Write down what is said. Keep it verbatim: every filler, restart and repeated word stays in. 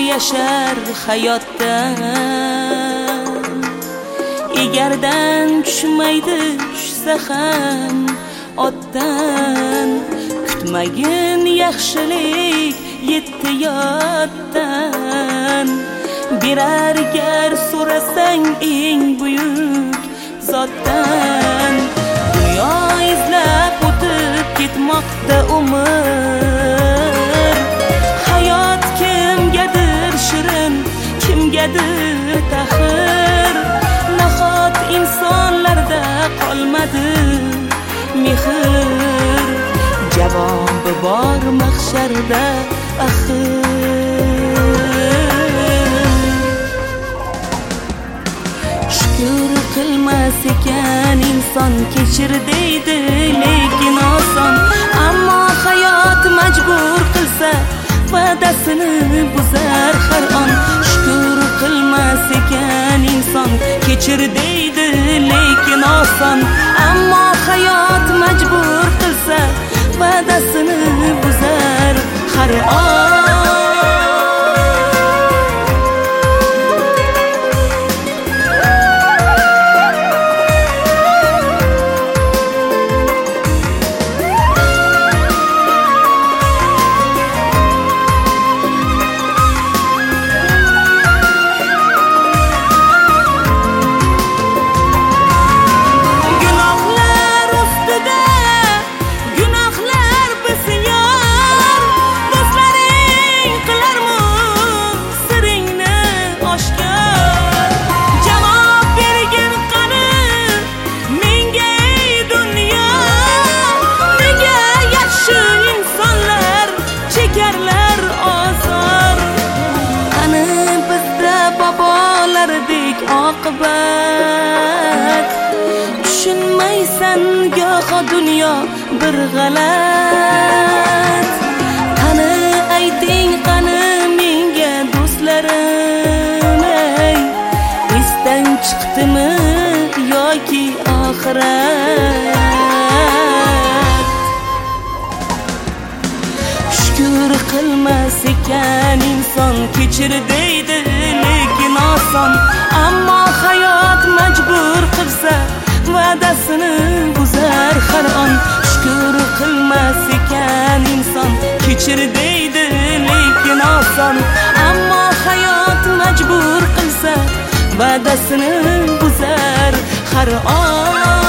yashar hayotdan. Egardan tushmaydi tushsa ham otdan. Kutmagin yaxshilik yetdi yotdan. Birar gar so'rasang eng buyuk zotdan. Dunyo izlab o'tib ketmoqda umr. Hayot kimgadir shirin, kimgadir taxir. Nahot insonlarda qolmadi mehr. Javobi bor mahsharda axir. Shukr qilmas ekan inson, kechir deydi lekin oson. Ammo hayot majbur qilsa va'dasini buzar har on. Shukr qilmas ekan inson, kechir deydi lekin oson. Ammo hayot majbur qilsa va'dasini buzar har on. Oqibat tushunmaysan goho dunyo bir g'alat. Qani ayting, qani menga do'stlarim, ey esdan chiqdimi yoki oxirat? Shukr qilmas ekan inson, kechir deydi lekin oson. Ammo hayot majbur qilsa va'dasini buzar har on. Shukr qilmas ekan inson, kechir deydi lekin oson. Ammo hayot majbur qilsa va'dasini buzar har on.